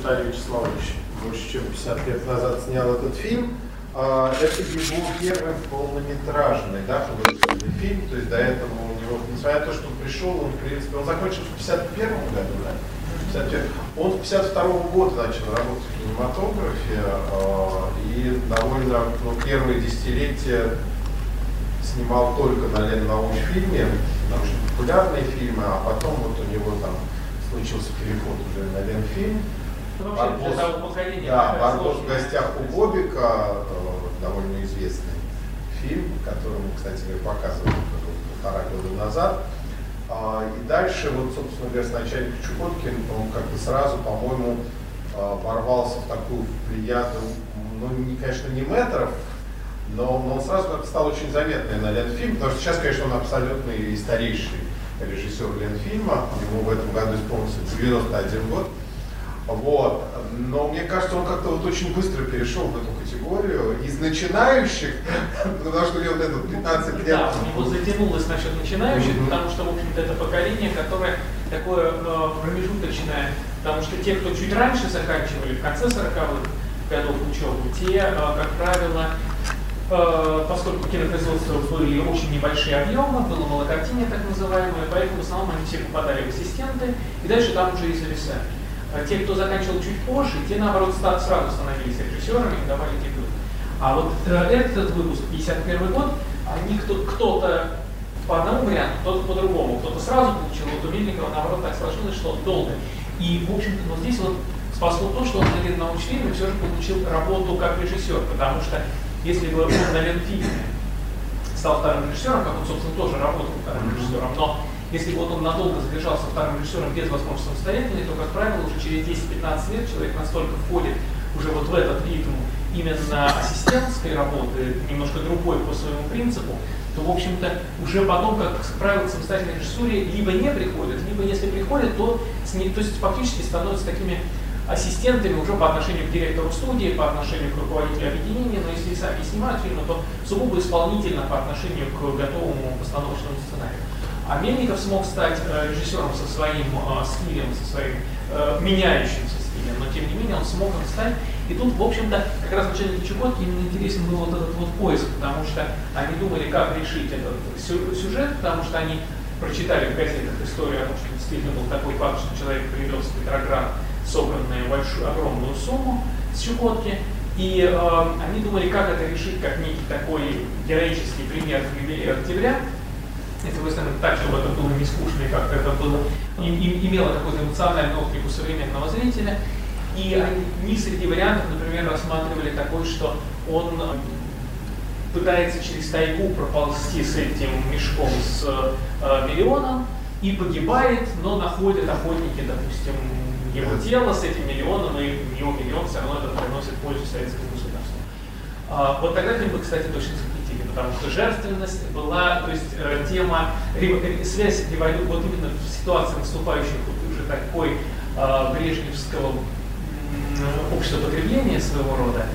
Виталий Вячеславович больше чем 50 лет назад снял этот фильм. Это его первый полнометражный, да, художественный фильм. То есть до этого у него, несмотря на то, что он пришел, он, в принципе, он закончил в 51 году, да? Он с 52 года начал работать в кинематографе и довольно первые десятилетия снимал только на научфильме, научно-популярные фильмы, а потом вот у него там случился переход уже на Ленфильм. «Барбос в гостях у Бобика», довольно известный фильм, который мы, кстати, показывали 1,5 года назад. И дальше, вот, собственно говоря, с начальником Чукоткин, он как-то сразу, по-моему, ворвался в такую плеяду, конечно, не метров, но он сразу как-то стал очень заметный на Ленфильм, потому что сейчас, конечно, он абсолютно и старейший режиссер Ленфильма, ему в этом году исполнился 91 год. Вот. Но мне кажется, он как-то вот очень быстро перешел в эту категорию из начинающих, потому что у него это 15 лет. Да, у него затянулось насчет начинающих, потому что, в общем-то, это поколение, которое такое промежуточное, потому что те, кто чуть раньше заканчивали, в конце 40-х годов учебы, те, как правило, поскольку кинопроизводства были очень небольшие объемы, было мало картине так называемое, поэтому в основном они все попадали в ассистенты, и дальше там уже и зависали. Те, кто заканчивал чуть позже, те, наоборот, сразу становились режиссерами и давали дебют. А вот этот выпуск, 51 год, они кто-то по одному варианту, кто-то по другому, кто-то сразу получил, вот у Мельникова, наоборот, так сложилось, что он долго. И, в общем-то, вот здесь вот спасло то, что он на научфильме все же получил работу как режиссер, потому что если бы он на Ленфильме стал вторым режиссером, как он, собственно, тоже работал вторым режиссером, но если бы вот он надолго задержался вторым режиссером без возможности самостоятельной, то, как правило, уже через 10-15 лет человек настолько входит уже вот в этот ритм именно ассистентской работы, немножко другой по своему принципу, то, в общем-то, уже потом, как правило, к самостоятельной режиссуре либо не приходят, либо если приходят, то есть фактически становятся такими ассистентами уже по отношению к директору студии, по отношению к руководителю объединения, но если сами снимают фильмы, то сугубо исполнительно по отношению к готовому постановочному сценарию. А Мельников смог стать режиссером со своим стилем, со своим меняющимся стилем, но тем не менее он смог им стать. И тут, в общем-то, как раз начальнику Чукотки именно интересен был вот этот вот поиск, потому что они думали, как решить этот сюжет, потому что они прочитали в газетах историю о том, что действительно был такой факт, что человек привез в Петроград собранную огромную сумму с Чукотки, и они думали, как это решить, как некий такой героический пример в юбилей октября. Если вы стороны, так, чтобы это было не скучно, и как-то это было, имело какой-то эмоциональный отклик у современного зрителя. И они среди вариантов, например, рассматривали такой, что он пытается через тайгу проползти с этим мешком с миллионом и погибает, но находят охотники, допустим, его тело с этим миллионом, и его миллион все равно это приносит пользу советскому государству. Вот тогда фильм бы, кстати, точно запретили, потому что жертвенность была, то есть тема, связь революции, вот именно в ситуации наступающих уже такой брежневского общества потребления своего рода,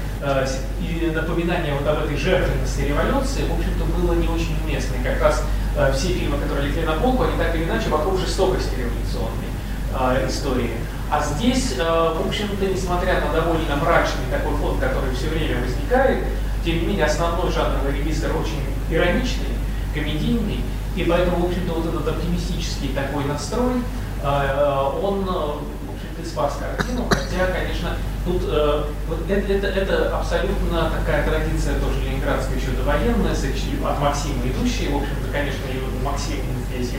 и напоминание вот об этой жертвенности революции, в общем-то, было не очень уместно. И как раз все фильмы, которые легли на полку, они так или иначе вокруг жестокости революционной истории. А здесь, в общем-то, несмотря на довольно мрачный такой фон, который все время возникает, тем не менее, основной жанровый регистр очень ироничный, комедийный, и поэтому, в общем-то, вот этот оптимистический такой настрой, он, в общем-то, спас картину, хотя, конечно, тут это абсолютно такая традиция тоже ленинградская, еще довоенная, от Максима идущая, в общем-то, конечно, и Максим здесь,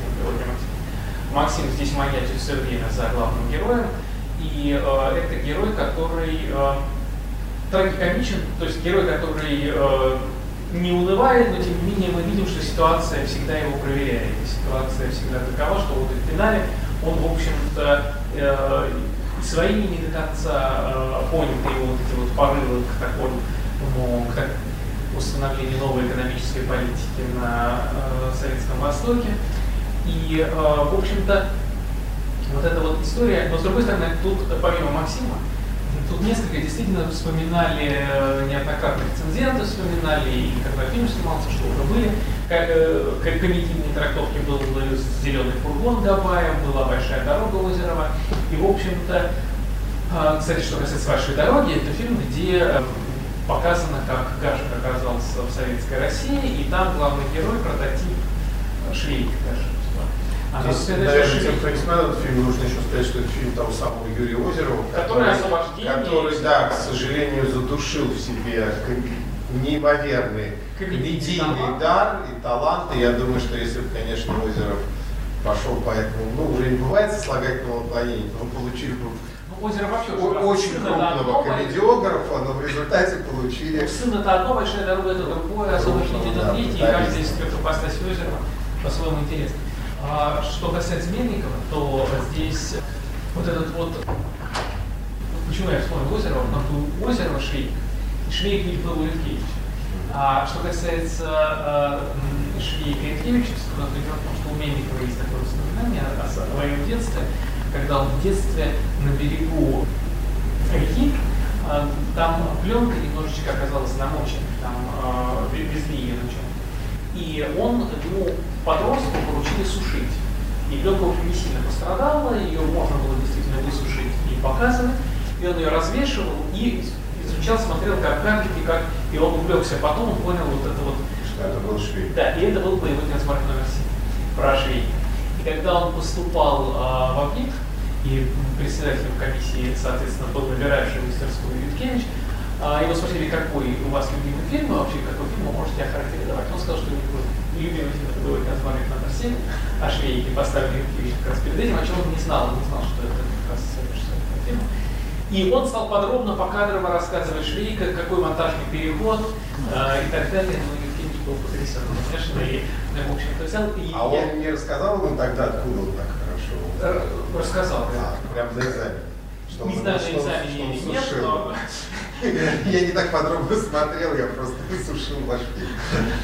Максим здесь маячит все время за главным героем, и это герой, который трагикомичен, то есть герой, который не унывает, но тем не менее мы видим, что ситуация всегда его проверяет. И ситуация всегда такова, что вот в финале он, в общем-то, своими не до конца понял его вот эти вот порывы к такому, к установлению новой экономической политики на Советском Востоке. И, в общем-то, вот эта вот история, но с другой стороны, тут помимо Максима, тут несколько действительно вспоминали, неоднократно рецензенты вспоминали, и когда фильм снимался, что уже были комедийные трактовки, был «Зеленый фургон» Габаев, была «Большая дорога» Озерова, и, в общем-то, Кстати, что касается «Вашей дороги», это фильм, где показано, как Гашек оказался в Советской России, и там главный герой — прототип Швейка даже. Здесь, наверное, тем, кто не смотрел этот фильм, нужно еще сказать, что это фильм того самого Юрия Озерова, который, да, к сожалению, задушил в себе неимоверный комедийный дар и талант. И я думаю, что если бы, конечно, Озеров пошел по этому, уже не бывает сослагательного наклонения, но получили бы Озеров вообще очень крупного комедиографа, но в результате получили... Сын — это одно, «Большая дорога» — это другое, особо не видно третье, и каждый из ипостась Озерова по-своему интересно. Что касается Мельникова, то здесь вот этот вот... Почему я вспомнил Озерова? Потому что у Озерова Швейк, и Швейк ведь был у Юткевича. А что касается Швейка и Юткевича, то дело в том, что у Мельникова есть такое воспоминание о своем детстве, когда он в детстве на берегу реки, там пленка немножечко оказалась намочена, там везли ее на чем. И ему подростку поручили сушить. И пленка уже не сильно пострадала, ее можно было действительно высушить и показывать. И он ее развешивал и изучал, смотрел, как кадрики, как... И он увлекся. Потом он понял вот это вот... Что это был Швейк. Да, и это был боевой транспорт номер 7 про Швейка. И когда он поступал в ОГИК, и председателем комиссии, соответственно, был набиравший мастерскую Юткевич, его спросили, какой у вас любимый фильм, и вообще какой фильм вы можете охарактеризовать. Он сказал, что его любимый фильм — это «Боевой транспорт номер 7», а Швейке поставили Юткевич как раз перед этим, о чем он не знал что это как раз совершенно тема. И он стал подробно, покадрово рассказывать Швейка, какой монтажный переход и так далее. Но Юткевич был потрясен, конечно, и, в общем-то, взял. А он не рассказал ему тогда, откуда он так хорошо? Рассказал, да. Прям за экзамен. Не знаю, на экзамене или нет, но... Я не так подробно смотрел, я просто высушил ваш фильм.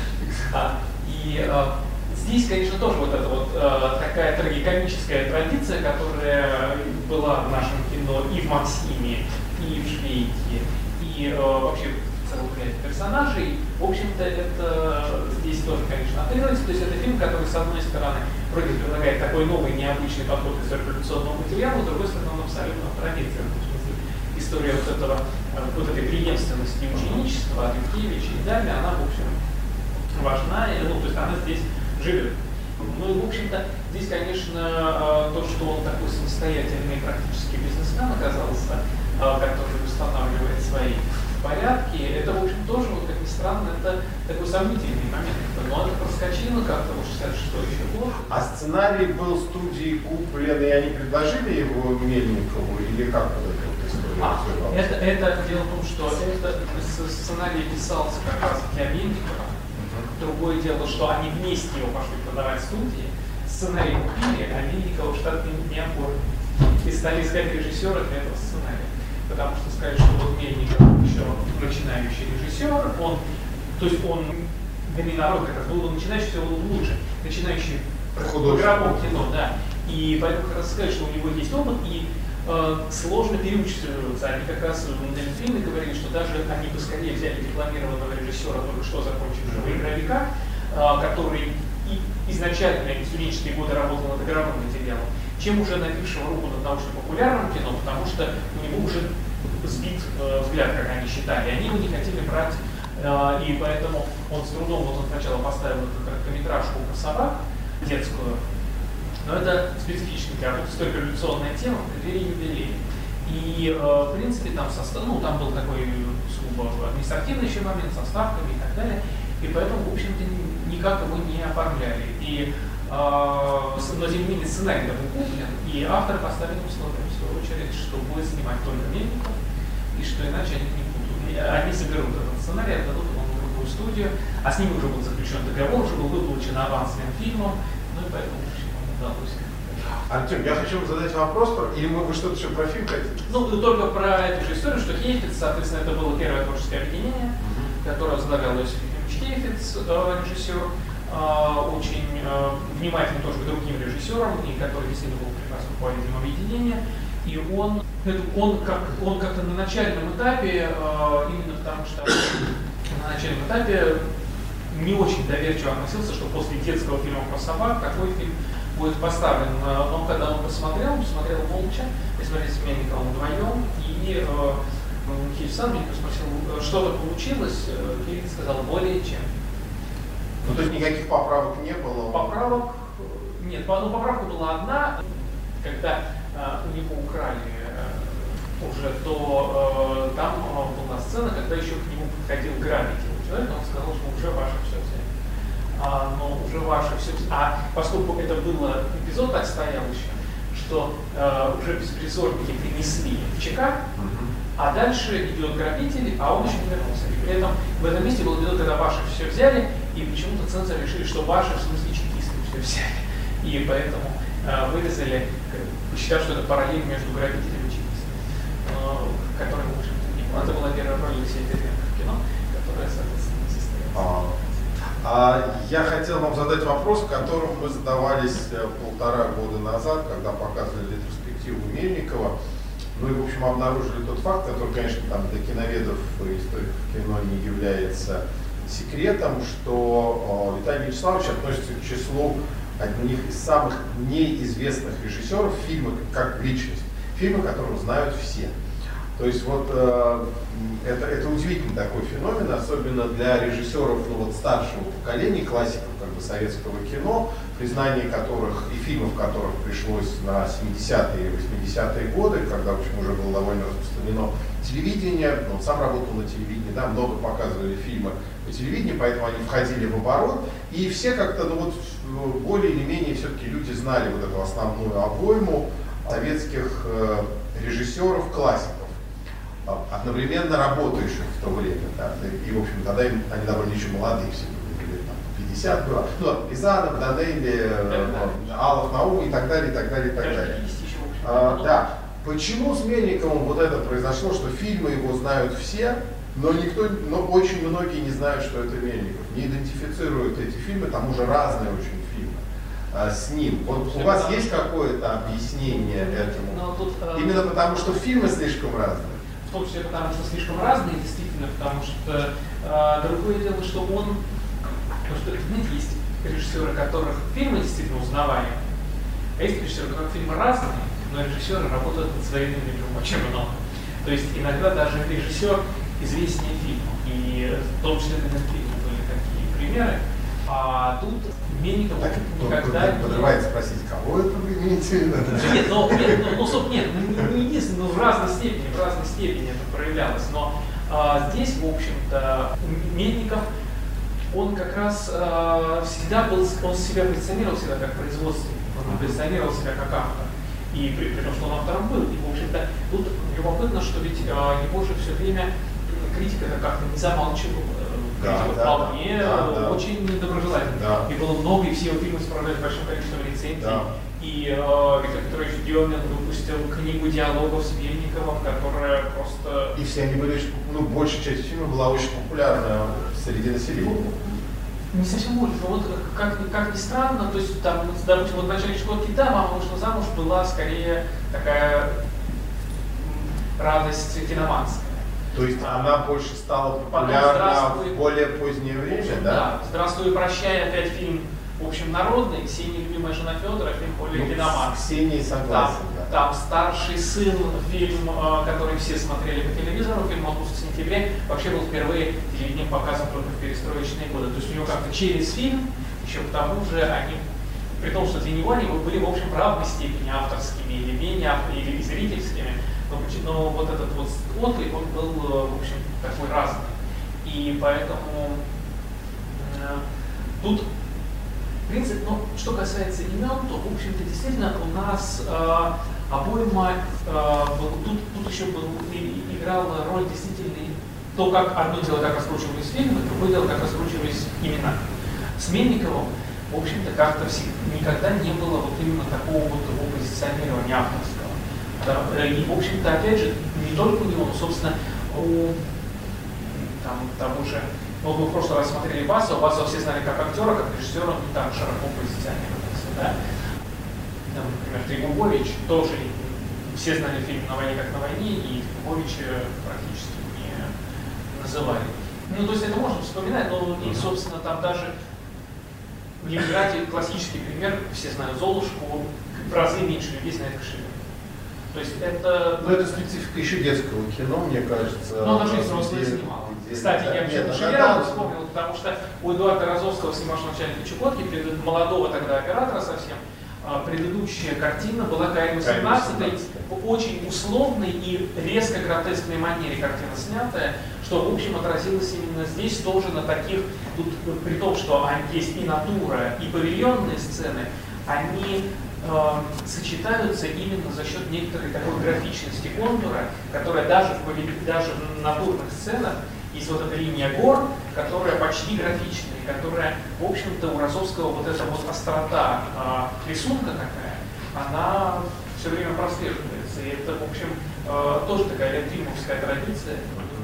Здесь, конечно, тоже вот эта вот такая трагикомическая традиция, которая была в нашем кино и в «Максиме», и в «Швейке», и вообще целый ряд персонажей. В общем-то, это здесь тоже, конечно, отыгрывается. То есть это фильм, который, с одной стороны, вроде предлагает такой новый, необычный подход к революционному материалу, с другой стороны, он абсолютно традиционный. История вот этой преемственности ученичества от Юткевича и далее, она, в общем, важна, то есть она здесь живет. Ну и, в общем-то, здесь, конечно, то, что он такой самостоятельный практически бизнесмен оказался, который устанавливает свои порядки, это, в общем, тоже, вот, как ни странно, это такой сомнительный момент. Но это проскочило как-то в 66-й еще год. А сценарий был студии куплен, и они предложили его Мельникову, или как вот это вот история? Это дело в том, что сценарий писался как раз для Мельникова. Другое дело, что они вместе его пошли продавать студии, сценарий купили, а Мельникова в штат не оформили. И стали искать режиссера для этого сценария. Потому что сказать, что вот Мельников еще начинающий режиссер, он народ как раз был начинающий, все было лучше. Начинающий в игровом кино, да. И поэтому как раз сказать, что у него есть опыт, и сложно переучиваться. Они как раз на Литвине говорили, что даже они бы скорее взяли дипломированного режиссера, только что закончившего «Игровика», который изначально в студенческие годы работал над игровым материалом, чем уже набившего руку над научно-популярным кино, потому что у него уже сбит взгляд, как они считали. Они его не хотели брать, и поэтому он с трудом, вот он сначала поставил эту короткометражку про собак, детскую, но это специфический продукт, столько революционная тема, преддверии юбилея. И, в принципе, там там был такой сугубо административный еще момент со ставками и так далее. И поэтому, в общем-то, никак его не оформляли. Но, тем не менее, сценарий был куплен, и автор поставил условия, в свою очередь, что будет снимать только Мельников, и что иначе они не будут. Они соберут этот сценарий, отдадут его в другую студию, а с ними уже был заключен договор, уже был выплачен аванс фильмом, ну и поэтому, в общем, удалось. Артем, я хочу вам задать вопрос, или вы что-то еще про фильм хотите? Только про эту же историю, что Хейфиц, соответственно, это было первое творческое объединение, которое возглавлял Иосиф Ефимович Хейфиц, режиссер, очень внимательный тоже к другим режиссерам, и который действительно был прекрасным руководителем объединения. И он как-то на начальном этапе, именно потому что на начальном этапе не очень доверчиво относился, что после детского фильма про собак такой фильм будет поставлен. Но когда он посмотрел молча, посмотрели с Мельниковым вдвоем, и Киев Мельников спросил, что-то получилось, Киев сказал, более чем. Ну, то есть никаких поправок не было? Поправок нет, ну, поправка была одна, когда у него украли уже, то там была сцена, когда еще к нему подходил грабитель человек, он сказал, что уже ваше все взяли. Но уже ваше все взяли. А поскольку это было, эпизод так стоял еще, что уже беспризорники принесли в ЧК, а дальше идет грабитель, а он еще не вернулся. И при этом в этом месте был эпизод, когда ваши все взяли, и почему-то цензоры решили, что ваши, в смысле, чекисты все взяли. И поэтому вырезали, посчитав, что это параллель между грабителем и чекистами, который, в общем-то, не было. Это была первая роль Алексея Деревянко в кино, которая, соответственно, не состоялась. Я хотел вам задать вопрос, которым мы задавались 1,5 года назад, когда показывали ретроспективу Мельникова. Ну и, в общем, обнаружили тот факт, который, конечно, там для киноведов и историков кино не является секретом, что Виталий Вячеславович относится к числу одних из самых неизвестных режиссеров фильма как личность. Фильмы, которых знают все. То есть вот это удивительный такой феномен, особенно для режиссеров старшего поколения, классиков советского кино, признание которых и фильмов которых пришлось на 70-е и 80-е годы, когда, в общем, уже было довольно распространено телевидение. Он сам работал на телевидении, да, много показывали фильмы по телевидению, поэтому они входили в оборот. И все как-то, более или менее все-таки люди знали вот эту основную обойму советских режиссеров, классиков, одновременно работающих в то время. Да, и, в общем, тогда они довольно еще молодые все были, 50 было. Рязанов, Данелли, Аллов, Наум и так далее, и так далее, и так далее. Да. Почему с Мельниковым вот это произошло, что фильмы его знают все, но очень многие не знают, что это Мельников, не идентифицируют эти фильмы, там уже разные очень фильмы с ним. Вот у вас есть какое-то объяснение этому? Именно потому, что фильмы слишком разные? В том числе потому, что слишком разные, действительно, потому что другое дело, что он, потому что, знаете, есть режиссеры, которых фильмы действительно узнаваемы, а есть режиссеры, которых фильмы разные, но режиссеры работают над своим имиджем очень много. То есть иногда даже режиссер известнее фильма, и в том числе для фильма были такие примеры, а тут Мельников никогда не... Подрывается спросить, кого это вы имеете в виду? Нет, не единственное, в разной степени это проявлялось, но здесь, в общем-то, Мельников, он как раз всегда был, он себя позиционировал всегда как производственник, он позиционировал себя как автор, и при том, что он автором был, и, в общем-то, тут любопытно, что ведь его же все время критика как-то не замалчивала. Вполне очень недоброжелательно. Да. И было много, и все его фильмы справляют большим количеством рецензий. Да. И Виктор Петрович Демин выпустил книгу диалогов с Мельниковым, которая просто... И все они были очень, большая часть фильма была очень популярна среди населения. Не совсем больше, но вот как ни странно, то есть там, допустим, вот в начале Чукотки, да, мама вышла замуж, была скорее такая радость киноманская. То есть она больше стала популярна в более позднее время, да? «Здравствуй, прощай», опять фильм, в общем, народный, Ксения, любимая жена Федора, фильм более киноман. Ксения согласен, там старший сын, фильм, который все смотрели по телевизору, фильм «Отпуск в сентябре», вообще был впервые телевидением показан только в перестроечные годы. То есть у него как-то через фильм, еще к тому же они, при том, что для него они были, в общем, в равной степени авторскими или менее, или зрительскими, но вот этот вот отклик, он был, в общем, такой разный. И поэтому тут, в принципе, что касается имен, то, в общем-то, действительно у нас обойма, тут еще играла роль действительно то, как одно дело, как раскручивались фильмы, другое дело, как раскручивались имена. С Мельниковым, в общем-то, как-то никогда не было вот именно такого вот его позиционирования авторского. И, в общем-то, опять же, не только у него, но, собственно, у того же, мы в прошлый раз смотрели Басова все знали как актера, как режиссера, он не так широко позиционировался, да. Например, Трегубович тоже, все знали фильм «На войне как на войне», и Трегубовича практически не называли. То есть это можно вспоминать, но, и, собственно, там даже В Ленинграде классический пример, все знают Золушку, в разы меньше людей знает Каширина. То есть это... Ну, это специфика еще детского кино, мне кажется. Но она же взрослая снимала. Кстати, я почему Шевелева вспомнил, потому что у Эдуарда Розовского, снимавшего начальника Чукотки, молодого тогда оператора совсем, предыдущая картина была Каин 18, очень условной и резко гротескной манере картина снятая, что в общем отразилось именно здесь тоже на таких, тут, при том, что есть и натура, и павильонные сцены, они сочетаются именно за счет некоторой такой графичности контура, которая даже в натурных сценах есть вот эта линия гор, которая почти графичная, которая, в общем-то, у Розовского вот эта вот острота рисунка такая, она все время прослеживается. И это, в общем, тоже такая ленгримовская традиция.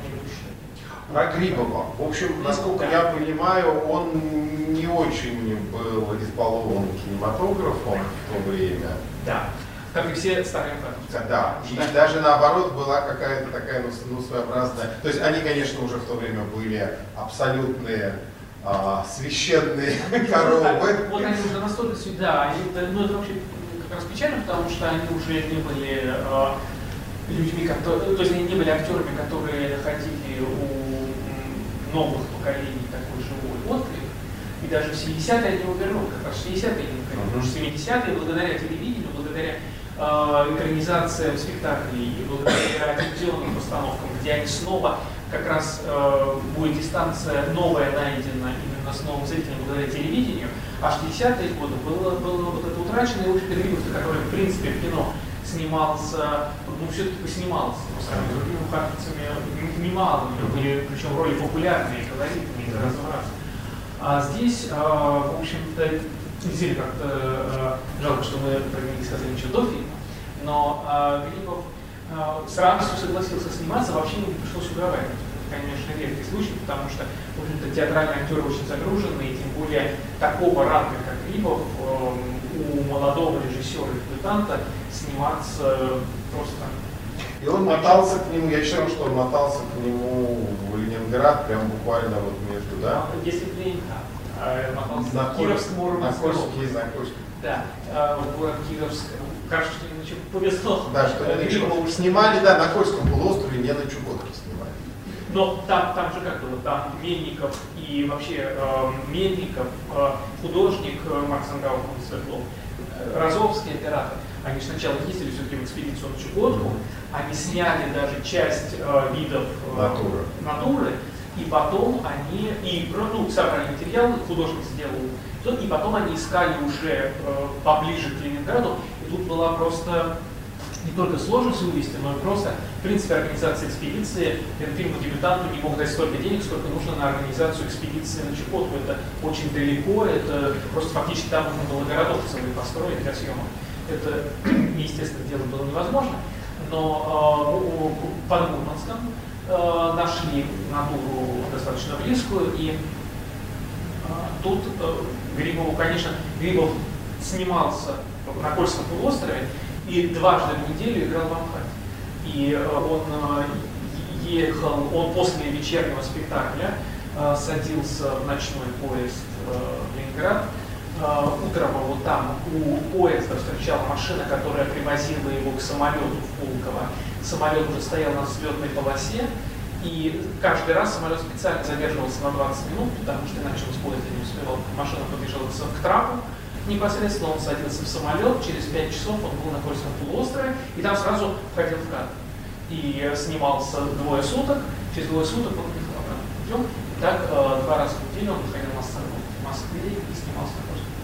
Про Грибова. В общем, насколько я понимаю, он не очень был избалован кинематографом в то время. Да, как и все старые французы. Да, и даже наоборот была какая-то такая, ну, своеобразная. То есть они, конечно, уже в то время были абсолютные священные коровы. Вот они уже настолько сюда, ну это вообще как раз печально, потому что они уже не были людьми, которые, то есть они не были актерами, которые ходили у новых поколений такой живой отклик. И даже в 70-е они его вернули, как раз в 60-е они его вернули. Потому что в 70-е, благодаря телевидению, благодаря экранизациям спектаклей и благодаря телевизионным постановкам, где они снова, как раз будет дистанция новая найдена именно с новым зрителем благодаря телевидению, а в 60-е годы было вот это утраченное, в общем-то, Грибов, который, в принципе, в кино снимался, ну, все-таки снимался, но сами с другими характерами немало, у него были, причем роли популярные, колоритные, из разного раза. А здесь, в общем-то, действительно как-то жалко, что мы про него не сказали ничего до фильма, но Грибов с радостью согласился сниматься, вообще не пришлось уговаривать. Это, конечно, редкий случай, потому что, в общем-то, театральные актеры очень загружены, и тем более такого ранга, как Грибов, у молодого режиссера и дебютанта сниматься просто... И он мотался к нему, я считаю, что он мотался к нему в Ленинград, прям буквально вот между, да? Если в Ленинград, мотался на Кировск, Мурманск. На Кольске. Да, город Кировск. Хорошо, что не повезло. Да, что снимали, да, на Кольском полуострове, не на Чукотке снимали. Но там же как было, там Мельников и вообще Мельников, художник Макс Ангауфман Свердлов, Розовский оператор, они сначала ездили все-таки в экспедицию на Чукотку, они сняли даже часть видов натуры, и потом они, собрали материалы, художник сделал, и потом они искали уже поближе к Ленинграду, и тут была просто не только сложность вывести, но и просто, в принципе, организация экспедиции. Этот фильм-дебютанту не мог дать столько денег, сколько нужно на организацию экспедиции на Чукотку. Это очень далеко, это просто фактически там нужно было городок целый построить для съемок. Это, естественно, дело было невозможно, но под Мурманском нашли натуру достаточно близкую, и тут Грибову, конечно, Грибов снимался на Кольском полуострове, и дважды в неделю играл в Амхате. И он после вечернего спектакля садился в ночной поезд в Ленинград. Утром его там у поезда встречала машина, которая привозила его к самолету в Пулково. Самолет уже стоял на взлетной полосе, и каждый раз самолет специально задерживался на 20 минут, потому что иначе он с поезда не успевал. Машина подъезжала к трапу. Непосредственно он садился в самолет, через 5 часов он был на Кольском полуострове, и там сразу входил в кадр. И снимался 2 суток, через 2 суток он приехал обратно путем. И так 2 раза в неделю он выходил в Москве и снимался на Кольском.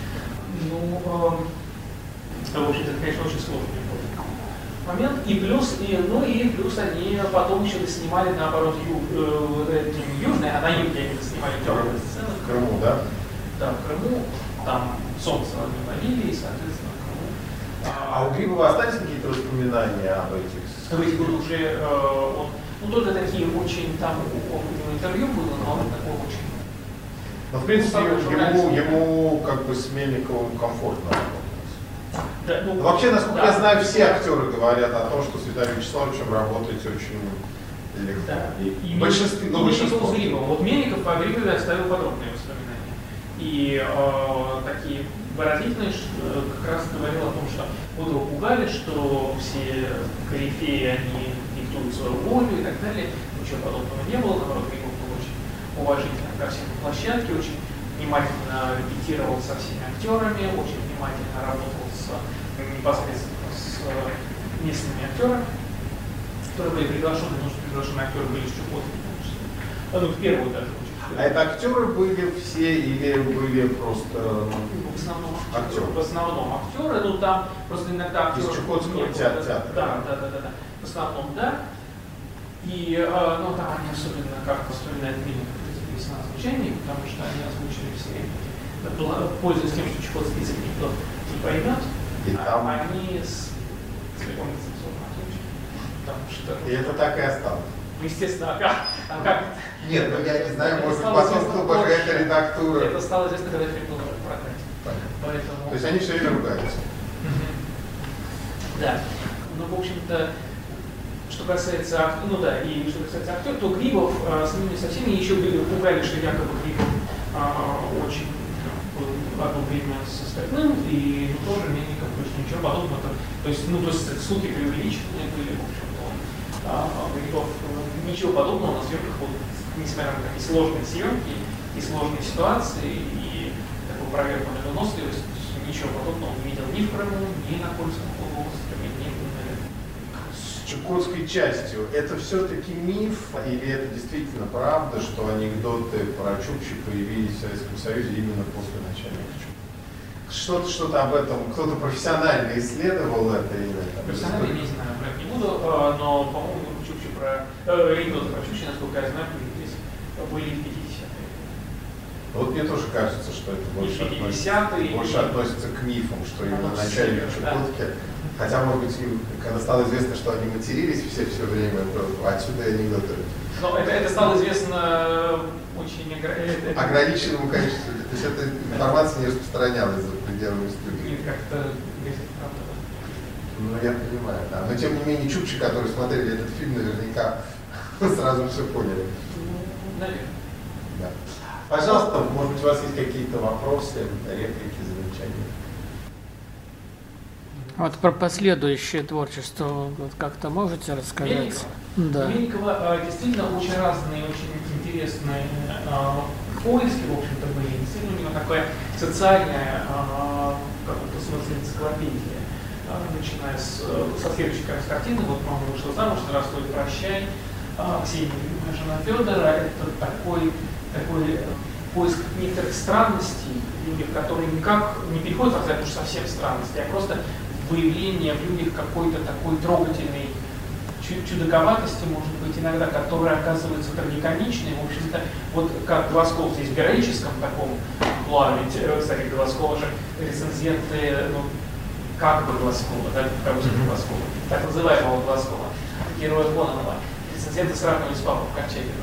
В общем-то, это, конечно, очень сложный момент. И плюс они потом еще доснимали, наоборот, южные, а на юге они доснимали темные сцены. В Крыму, да? Да, в Крыму. Там солнце не ловили, и, соответственно, А у Грибова остались какие-то воспоминания об этих? Ведь был уже, только такие очень, там у интервью было, но он такой очень... Но, в принципе, ему как бы с Мельниковым комфортно. Да, вообще, насколько я знаю, все актеры говорят о том, что с Виталием Вячеславовичем работать очень легко. Да. И большинство. Вот Мельников по Грибове оставил подробные воспоминания. И такие выразительные как раз говорил о том, что вот его пугали, что все корифеи, они диктуют свою волю и так далее. Ничего подобного не было, наоборот, Грибов был очень уважительно ко всем на площадке, очень внимательно репетировал со всеми актерами, очень внимательно работал непосредственно с местными актерами, которые были приглашены, потому что приглашенные актеры были еще после, в первую даже очень. А это актеры были все или были просто в основном актеры? В основном актеры, ну там просто иногда актеры. Из Чукотского театра. Да. В основном, да. И ну, там они особенно как вспоминают фильм «Весна звучания», потому что они озвучили все, пользуясь тем, что чукотский язык никто не поймет, и там... они целиком дистанционно озвучили. Потому что... И это так и осталось. Естественно, а как? Нет, ну я не знаю, может быть, потом была какая-то редактура. Это стало известно, когда фильм был в прокате. Поэтому... То есть они все время ругаются. Да. Ну, в общем-то, что касается, ну да, и что касается актеров, то Грибов с ними со всеми еще пугали, что якобы Грибов очень одно время с остальным, и тоже Мельников, то есть ничего подобного. То есть слухи преувеличенные были, в общем-то, Грибов ничего подобного на съемках, вот, несмотря на такие сложные съемки и сложные ситуации, и такую проверку на выносливость, ничего подобного не видел ни в Крыму, ни на Кольском полуострове, ни в чукотской частью. Это все-таки миф или это действительно правда, что анекдоты про Чукчи появились в Советском Союзе именно после начальника Чукчи? Что-то об этом, кто-то профессионально исследовал это или это? Профессионально не знаю, брать не буду, но, по-моему, Чукчи анекдоты про Чукчи, насколько я знаю, были в 50-е. Вот мне тоже кажется, что это больше относится к мифам, что именно начальник Чукотки. Хотя, может быть, когда стало известно, что они матерились все время, то отсюда и анекдоты. Но это стало известно очень ограниченному количеству. То есть эта информация не распространялась за пределами студии. Нет, как-то правда. Ну, я понимаю, да. Но тем не менее, Чукчи, которые смотрели этот фильм, наверняка сразу все поняли. Наверное. Да. Пожалуйста, может быть, у вас есть какие-то вопросы, реплики, замечания? Вот про последующее творчество вот как-то можете рассказать? Мельникова? Да. Мельникова действительно очень разные, очень интересные поиски, в общем-то, были. Действительно, у него такая социальная, в каком-то смысле, энциклопедия. Начиная со следующей картины, вот мама вышла замуж, здравствуй, прощай, Ксения, любимая жена Федора, это такой поиск некоторых странностей в людях, которые никак не переходят в уж совсем странности, а просто выявление в людях какой-то такой трогательной чудаковатости, может быть, иногда, которая оказывается трагикомичной. В общем-то, вот как Глазков здесь в героическом таком плане, кстати, Глазкова же рецензенты, ну, как бы Глазкова, да, Глазкова, так называемого Глазкова, героя Кононова, рецензенты сравнивали с Павлом Корчагиным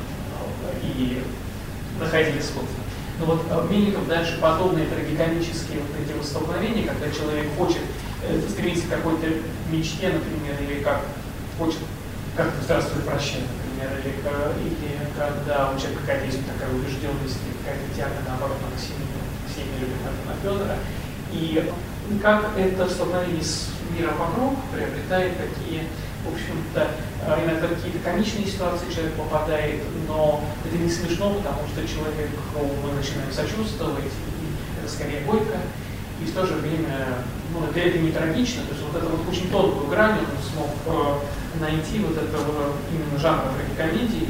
и находили сходство. Но вот Мельников дальше подобные трагикомические вот эти столкновения, когда человек хочет стремиться к какой-то мечте, например, или как хочет как-то здравствуй, прощай, например, или когда у человека какая-то есть такая убежденность, какая-то тяга, наоборот, на всеми любят на Федора. И как это столкновение с миром вокруг приобретает такие, в общем-то, иногда какие-то комичные ситуации человек попадает, но это не смешно, потому что человеку мы начинаем сочувствовать, и это скорее горько, и в то же время, ну, это не трагично, то есть вот это вот очень тонкую грань он смог найти вот этого именно жанра трагикомедии,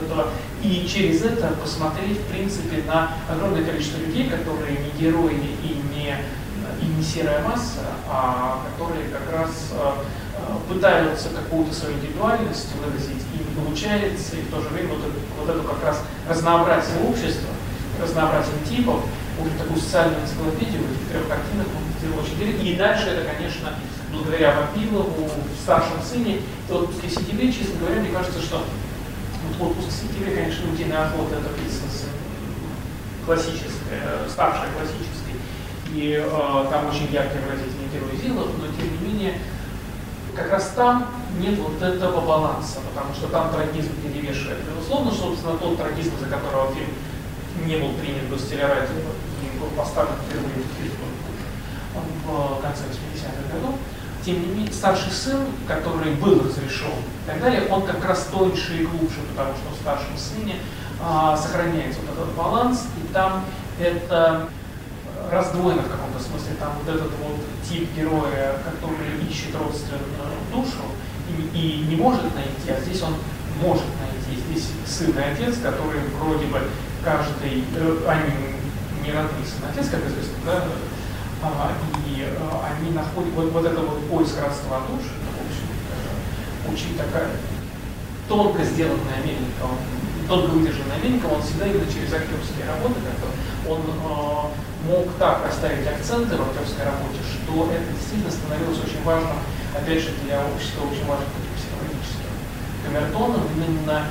и через это посмотреть, в принципе, на огромное количество людей, которые не герои и не серая масса, а которые как раз пытаются какую-то свою индивидуальность выразить, и не получается, и в то же время вот это как раз разнообразие общества, разнообразие типов, уже такую социальную энциклопедию в этих трех картинах он сделал очень интересно. И дальше это, конечно, благодаря Вапилову, старшем сыне, «Отпуск в сентябре», честно говоря, мне кажется, что вот «Отпуск в сентябре», конечно, «Утиная охота» это писано классическое, старшее классическое, и там очень яркий выразительный герой Зилов, но тем не менее, как раз там нет вот этого баланса, потому что там трагизм перевешивает. Безусловно, собственно, тот трагизм, за которого фильм не был принят в Гостелерадио и поставлен впервые в конце 80-х годов. Тем не менее, старший сын, который был разрешен и так далее, он как раз тоньше и глубже, потому что в старшем сыне сохраняется вот этот баланс, и там это раздвоено в каком-то смысле. Там вот этот вот тип героя, который ищет родственную душу и не может найти, а здесь он может найти. Здесь сын и отец, которые вроде бы каждый, они не родные сын и отец, как известно, да, и они находят вот это вот поиск родства душ, в общем, очень такая тонко сделанная Мельникова, тонко выдержанная Мельникова, он всегда именно через актерские работы как-то он мог так расставить акценты в актерской работе, что это действительно становилось очень важным, опять же, для общества очень важным психологическим камертоном, именно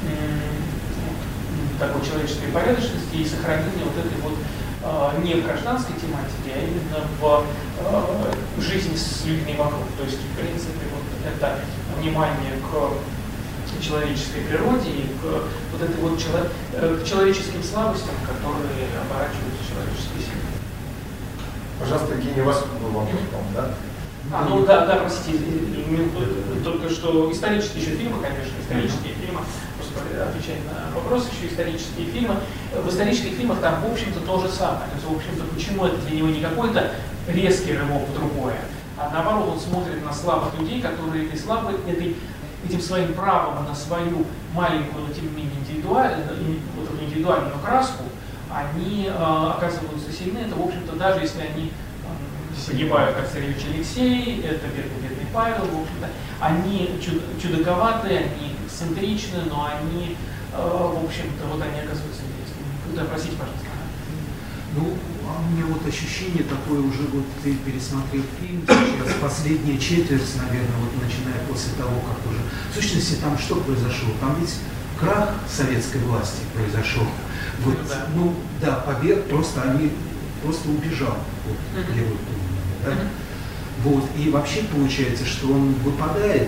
такой человеческой порядочности и сохранения вот этой вот не в гражданской тематике, а именно в жизни с людьми вокруг. То есть, в принципе, вот это внимание к человеческой природе и к вот этой вот к человеческим слабостям, которые оборачиваются в человеческой силой. Пожалуйста, Евгений, у вас был вопрос, да? Ну да, простите, только что исторические еще фильмы, конечно, исторические фильмы, просто отвечая на вопросы, еще исторические фильмы. В исторических фильмах там, в общем-то, то же самое. То есть, в общем-то, почему это для него не какой-то резкий рывок в другое, а наоборот, он смотрит на слабых людей, которые этой слабой, этим своим правом на свою маленькую, но тем не менее индивидуальную краску, они оказываются сильны. Это, в общем-то, даже если они погибают, как царевич Алексей, это бедный Павел, в общем-то, они чудаковатые, они эксцентричны, но они, в общем-то, вот они оказываются интересными. Да, простите, пожалуйста. Ну, у меня вот ощущение такое уже, вот ты пересмотрел фильм, сейчас последняя четверть, наверное, вот начиная после того, как уже... В сущности, там что произошло? Там ведь крах советской власти произошел. Вот, да. Ну, да, побег, просто они убежал, вот, герой, да? Вот, и вообще получается, что он выпадает,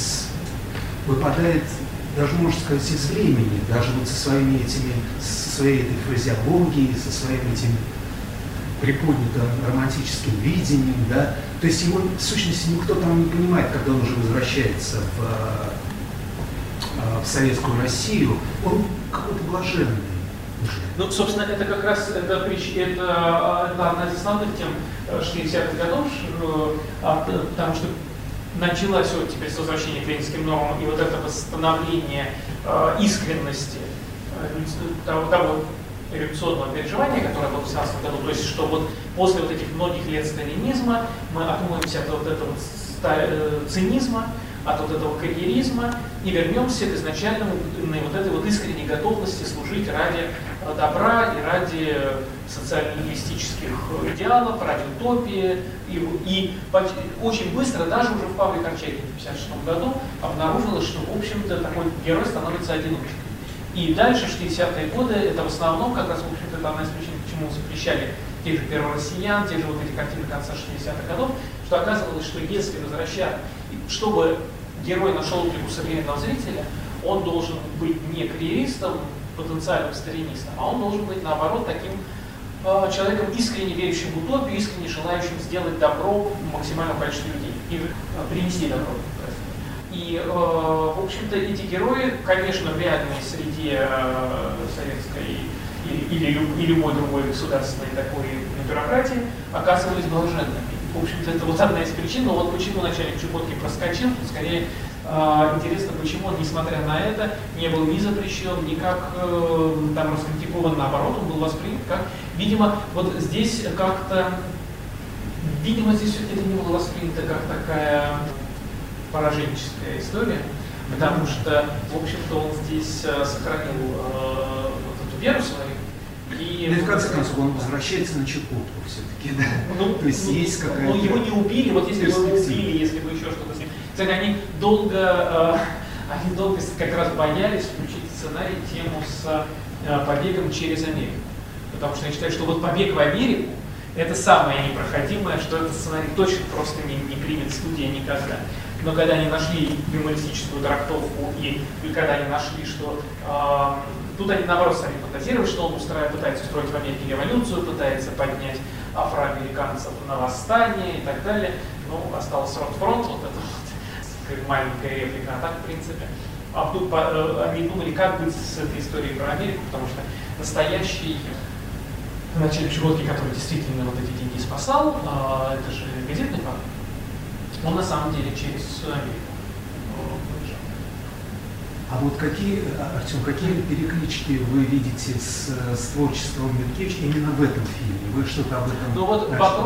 даже, можно сказать, из времени, даже вот со своей этой фразеологией, со своим этим приподнятым романтическим видением, да, то есть его, в сущности, никто там не понимает, когда он уже возвращается в советскую Россию, он какой-то блаженный. Ну, собственно, это как раз это одна из основных тем 60-х годов, потому что началось вот теперь с возвращения к ленинским нормам и вот это восстановление искренности того революционного переживания, которое было в 18 году, то есть что вот после вот этих многих лет сталинизма мы отмоемся от вот этого цинизма, от вот этого карьеризма и вернемся к изначальному вот этой вот искренней готовности служить ради добра и ради социально-лингвистических идеалов, ради утопии. И очень быстро, даже уже в Павле Корчагине в 1956 году, обнаружилось, что, в общем-то, такой герой становится одиночкой. И дальше, в 60-е годы, это в основном, как раз, в общем-то, это одна из причин, почему запрещали тех же «Первороссиян», те же вот эти картины конца 60-х годов, что оказывалось, что если возвращать, чтобы герой нашел отклик у современного зрителя, он должен быть не карьеристом, потенциальным сталинистом, а он должен быть, наоборот, таким человеком, искренне верящим в утопию, искренне желающим сделать добро максимальному количеству людей и принести добро. И, в общем-то, эти герои, конечно, в реальной среде советской или любой другой государственной такой бюрократии оказывались блаженными. В общем-то, это вот одна из причин, но вот почему начальник Чукотки проскочил, тут скорее интересно, почему он, несмотря на это, не был ни запрещен, ни как там раскритикован, наоборот, он был воспринят как, видимо, вот здесь как-то, видимо, здесь это не было воспринято как такая пораженческая история, потому что, в общем-то, он здесь сохранил вот эту веру свою. И в конце концов, он возвращается на Чукотку все-таки, да? Ну, то есть есть какая-то... Ну, его не убили, вот если бы его убили, если бы еще что-то с ним... Кстати, они долго как раз боялись включить в сценарий тему с побегом через Америку. Потому что я считаю, что вот побег в Америку это самое непроходимое, что этот сценарий точно просто не примет студия никогда. Но когда они нашли юмористическую трактовку и когда они нашли, что Тут они наоборот стали фантазировать, что он пытается устроить в Америке революцию, пытается поднять афроамериканцев на восстание и так далее. Ну, остался фронт, вот это вот маленькая реплика, а так в принципе. А тут они думали, как быть с этой историей про Америку, потому что настоящий начальник Чукотки, который действительно вот эти деньги спасал, это же газетный факт, он на самом деле через Америку выезжал. А вот какие, Артем, какие переклички вы видите с творчеством Минкевича именно в этом фильме? Вы что-то об этом Ну вот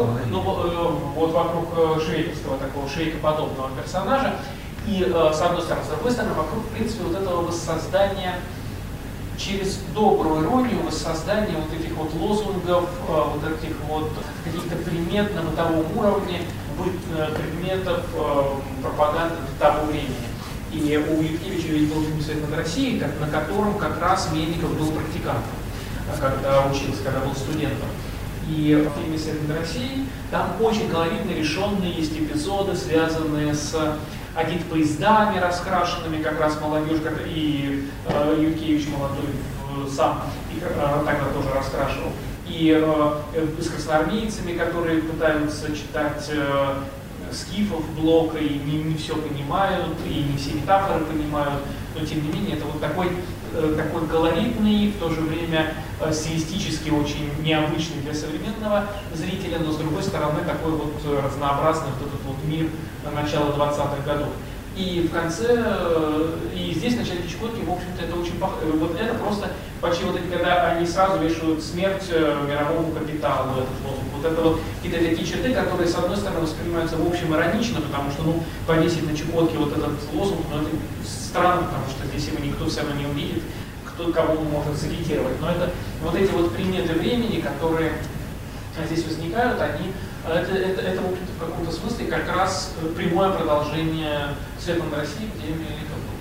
вокруг швейковского, такого швейкоподобного персонажа, и с одной стороны, с другой стороны, вокруг, в принципе, вот этого воссоздания через добрую иронию, воссоздания вот этих вот лозунгов, вот этих вот каких-то примет на бытовом уровне, предметов пропаганды того времени. И у Юткевича ведь был фильм «Свет над Россией», на котором как раз Мельников был практикантом, когда учился, когда был студентом. И в фильме «Свет над Россией» там очень колоритно решенные есть эпизоды, связанные с агитпоездами раскрашенными, как раз молодежь, и Юткевич молодой сам тогда тоже раскрашивал, и с красноармейцами, которые пытаются читать скифов Блока и не все понимают, и не все метафоры понимают, но тем не менее это вот такой колоритный, в то же время стилистически очень необычный для современного зрителя, но с другой стороны такой вот разнообразный вот этот вот мир начала 20-х годов. И в конце, и здесь начальник Чукотки, в общем-то, это очень вот это просто почти вот эти, когда они сразу вешают смерть мировому капиталу, этот лозунг. Вот это вот какие-то такие черты, которые, с одной стороны, воспринимаются в общем иронично, потому что, ну, повесить на Чукотке вот этот лозунг, ну, это странно, потому что здесь его никто все равно не увидит, кого он может сагитировать. Но это вот эти вот приметы времени, которые здесь возникают, они это в общем-то, в каком-то смысле как раз прямое продолжение «Света над Россией», где Мельников был.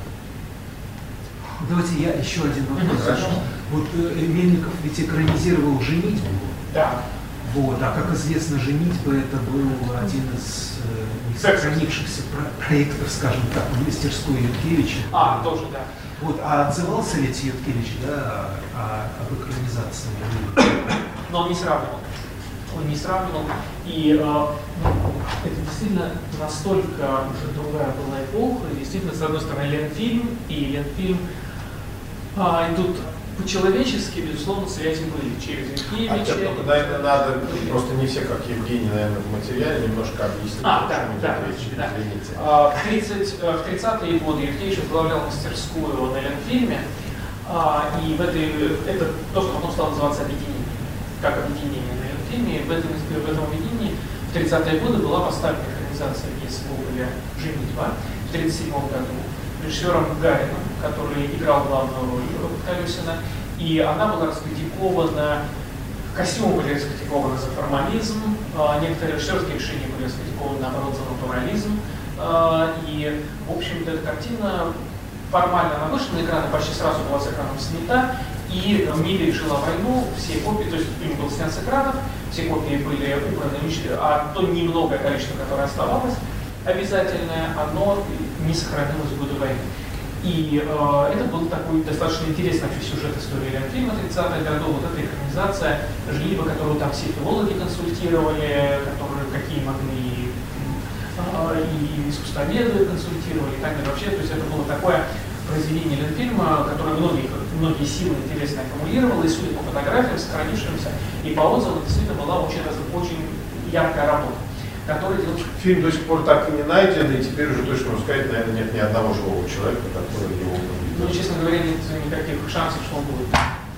Давайте я еще один вопрос. Вот Мельников ведь экранизировал «Женитьбу». Да. Вот, а как известно, «Женитьба» это был один из сохранившихся проектов, скажем так, в мастерской Юткевича. Тоже, да. Вот, а отзывался ведь Юткевич, да, об экранизации? Но он не сравнивал. Он не сравнивал. И это действительно настолько другая была эпоха. И действительно, с одной стороны, Ленфильм, и Ленфильм идут по-человечески, безусловно, связи были через Юткевича. Наверное, надо, просто не все, как Евгений, наверное, в материале, немножко объяснить, о чем идет речь. Извините. В 30-е годы Юткевич возглавлял мастерскую на Ленфильме, и это то, что потом стало называться объединением, как объединение на Ленфильме. В этом объединении в 30-е годы была поставлена экранизация пьесы Гоголя «Женитьба» в 1937 году режиссером Гарином, который играл главную роль Колесина, и она была раскритикована, костюмы были раскритикованы за формализм, некоторые режиссерские решения были раскритикованы, наоборот, за натурализм, и, в общем-то, эта картина формально она вышла на экраны, почти сразу была с экраном снята, и не пережила войну, все копии, то есть фильм был снят с экранов, все копии были убраны, а то немногое количество, которое оставалось, обязательное, оно не сохранилось в годы войны. И это был такой достаточно интересный сюжет истории Ленфильма 30-х годов, вот эта экранизация «Женитьба», которую там все филологи консультировали, какие могли и искусствоведы консультировали, и так далее. Вообще, то есть это было такое произведение Ленфильма, которое многие силы интересно аккумулировало, и судя по фотографиям, сохранившимся, и по отзывам, действительно была очень яркая работа. Фильм до сих пор так и не найден, и теперь уже точно можно сказать, наверное, нет ни одного живого человека, который его увидел. Ну, честно говоря, нет никаких шансов, что он будет.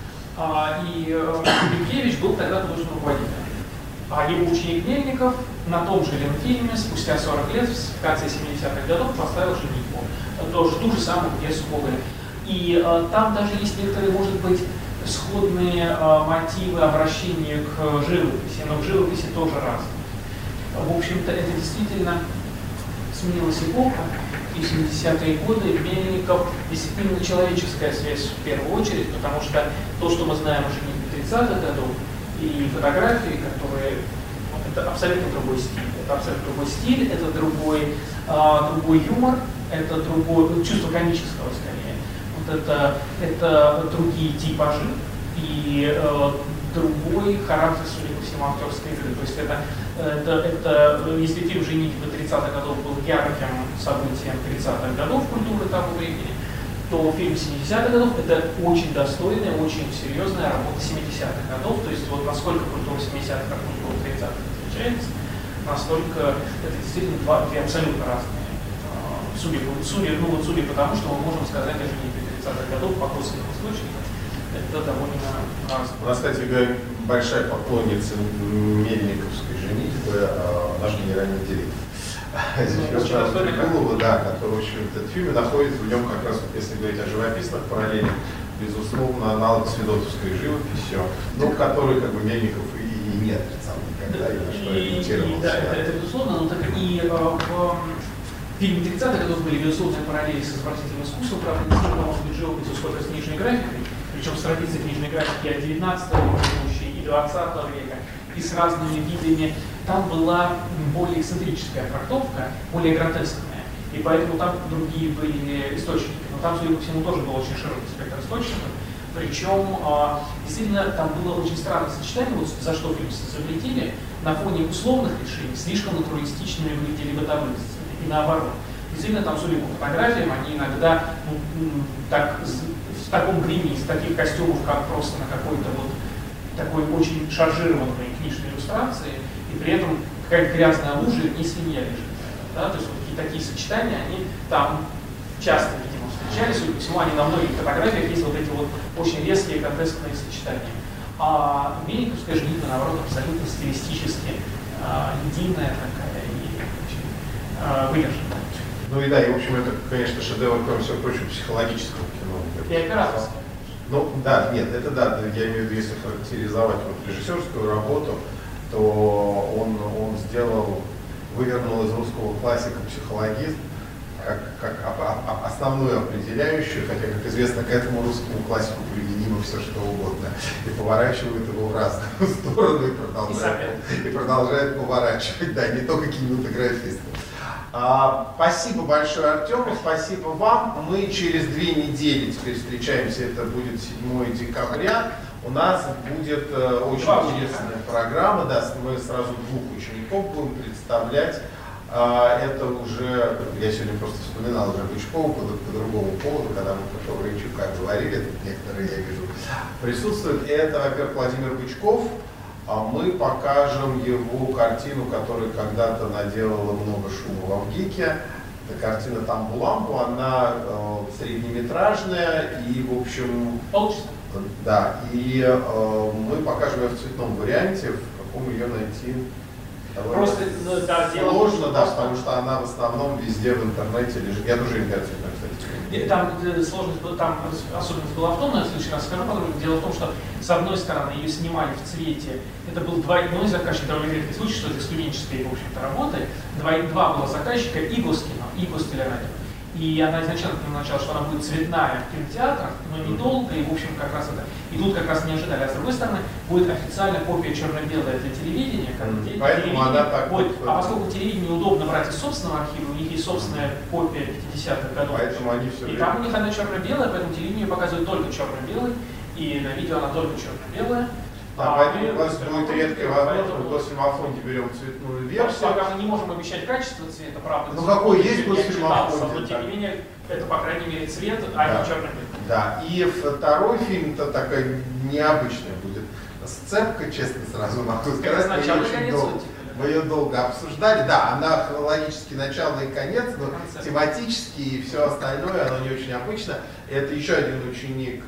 И Юткевич был тогда художественным руководителем. А его ученик Мельников на том же Ленфильме спустя 40 лет, в конце 70-х годов, поставил «Женитьбу», ту же самую пьесу Гоголя. И там даже есть некоторые, может быть, сходные мотивы обращения к живописи, но к живописи тоже разные. В общем-то, это действительно сменилась эпоха, и в 70-е годы Мельников действительно человеческая связь в первую очередь, потому что то, что мы знаем о «Женитьбе» 30-х годов, и фотографии, которые это абсолютно другой стиль. Это абсолютно другой стиль, это другой юмор, это другое чувство комического скорее. это другие типажи и другой характер, судя по всему, актерской игры. То есть если фильм «Женитьба» 30-х годов был ярким событием 30-х годов культуры того времени, то фильм 70-х годов это очень достойная, очень серьезная работа 70-х годов. То есть вот насколько культура 70-х от культуры 30-х отличается, настолько это действительно две абсолютно разные. Судя по тому, что мы можем сказать о «Женитьбе» 30-х годов по косвенным источникам, это довольно разное. У нас, кстати говоря, большая поклонница мельниковской «Женитьбы», наш генеральный директор. Прикулова, да, который очень любит этот фильм и находит в нем как раз, если говорить о живописных параллелях, безусловно, аналог с федотовской живописью, но который как бы Мельников и не отрицал никогда, и на что ориентировался. Да, это безусловно, но так и в фильме 30-х годов были безусловные параллели с изобразительным искусством, правда, не столько, может быть, живописью, сколько с книжной графикой, причем с традицией книжной графики от 19 века и 20 века, и с разными видами. Там была более эксцентрическая трактовка, более гротескная, и поэтому там другие были источники. Но там, судя по всему, тоже был очень широкий спектр источников. Причем, действительно, там было очень странное сочетание, вот за что фильм запретили, на фоне условных решений слишком натуралистичными выглядели бытовые сцены, и наоборот. Действительно, там, судя по фотографиям, они иногда в таком гриме, из таких костюмов, как просто на какой-то вот такой очень шаржированной книжной иллюстрации, и при этом какая-то грязная лужа и свинья лежит. Да? То есть вот такие сочетания, они там часто, видимо, встречались, судя по всему, они на многих фотографиях есть вот эти вот очень резкие гротескные сочетания. А Мельниковская «Женитьба», наоборот, абсолютно стилистически единая такая и очень выдержанная. Ну и да, и в общем это, конечно, шедевр, кроме всего прочего, психологического кино. И операторского. Ну да, нет, это да, я имею в виду, если характеризовать вот режиссерскую работу, то он вывернул из русского классика психологизм как основную определяющую, хотя, как известно, к этому русскому классику применимо все что угодно, и поворачивает его в разные стороны и продолжает поворачивать, да, не только кинематографисты. Спасибо большое, Артему, спасибо вам. Мы через 2 недели теперь встречаемся, это будет 7 декабря. У нас будет очень интересная программа, да, мы сразу 2 учеников будем представлять. Это уже, я сегодня просто вспоминал уже Бычкова по другому поводу, когда мы про Коврейчука говорили, тут некоторые, я вижу, присутствуют. Это, во-первых, Владимир Бычков. Мы покажем его картину, которая когда-то наделала много шума в Авгике. Это картина «Тамбу-лампу», она среднеметражная и, в общем, да, и мы покажем ее в цветном варианте, в каком ее найти просто сложно, да, потому что она в основном везде в интернете лежит. Я тоже не цветной, кстати. Там сложность, там особенность была в том, но я в следующий раз скажу подробнее. Дело в том, что с одной стороны ее снимали в цвете, это был двойной заказчик, довольно редкий случай, что это студенческие, в общем-то, работы. Два было заказчика, и Госкино, и Гостелерадио. И она изначально предназначала, что она будет цветная в кинотеатрах, но недолго, и в общем как раз это. И тут как раз не ожидали. А с другой стороны, будет официальная копия черно-белая для телевидения. Поэтому она так будет. А поскольку телевидение удобно брать из собственного архива, у них есть собственная копия 50-х годов. Поэтому они все и там у них она черно-белая, поэтому телевидение показывает только черно-белый, и на видео она только черно-белая. Да, поэтому у вас будет редкая возможность, после Мосфонди берем цветную версию. Пока мы не можем обещать качество цвета, правда. Ну какой есть после Мосфонди? Но тем не менее, это по крайней мере цвет, а не черно-белый. Да, и второй фильм-то такая необычная будет. Сцепка, честно, сразу могу сказать. Мы ее долго обсуждали. Да, она хронологически начало и конец, но тематически и все остальное, оно не очень обычно. Это еще один ученик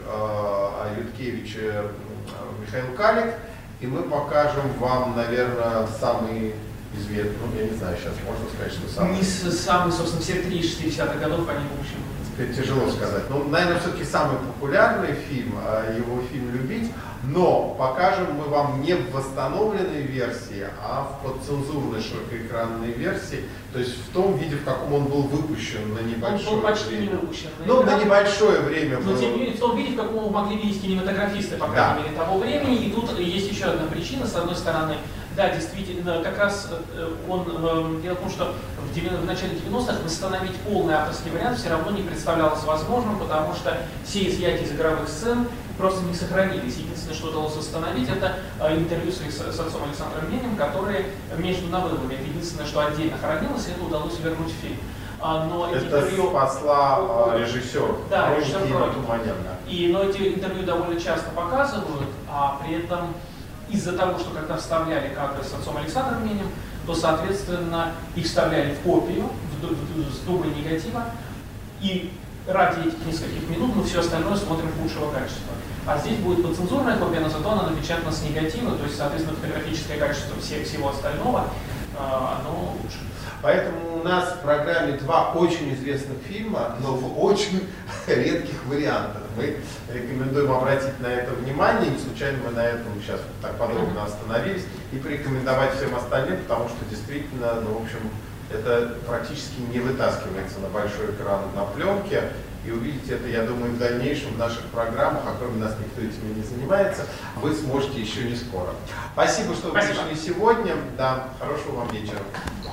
Юткевича, Михаил Калик, и мы покажем вам, наверное, самый известный, ну, я не знаю, сейчас можно сказать, что самый... Не самый, собственно, все 3 60-х годов, они, в общем... Тяжело сказать. Ну, наверное, все-таки самый популярный фильм, его фильм «Любить», но покажем мы вам не в восстановленной версии, а в подцензурной широкоэкранной версии, то есть в том виде, в каком он был выпущен на небольшое время. Он был почти не выпущен. Ну, на небольшое время. Но тем не менее, в том виде, в каком его могли видеть кинематографисты, по крайней мере, того времени. И тут есть еще одна причина, с одной стороны, да, действительно, как раз он, дело в том, что в в начале 90-х восстановить полный авторский вариант все равно не представлялось возможным, потому что все изъятия из игровых сцен просто не сохранились. Единственное, что удалось восстановить, это интервью с отцом Александром Менем, которые между новеллами. Это единственное, что отдельно хранилось, и это удалось вернуть в фильм. Но эти это интервью... спасла режиссер. Да, режиссер Туманян. Но эти интервью довольно часто показывают, а при этом из-за того, что когда вставляли кадры с отцом Александром Менем, то, соответственно, их вставляли в копию, с дублем негатива, и ради этих нескольких минут мы все остальное смотрим худшего качества. А здесь будет подцензурная копия, но зато она напечатана с негатива, то есть, соответственно, фотографическое качество всего остального, оно лучше. Поэтому у нас в программе два очень известных фильма, но в очень редких вариантах. Мы рекомендуем обратить на это внимание, не случайно мы на этом сейчас так подробно остановились, и порекомендовать всем остальным, потому что действительно, ну, в общем, это практически не вытаскивается на большой экран на пленке. И увидеть это, я думаю, в дальнейшем в наших программах, а кроме нас никто этим не занимается, вы сможете еще не скоро. Спасибо, что вы пришли сегодня. Да, хорошего вам вечера.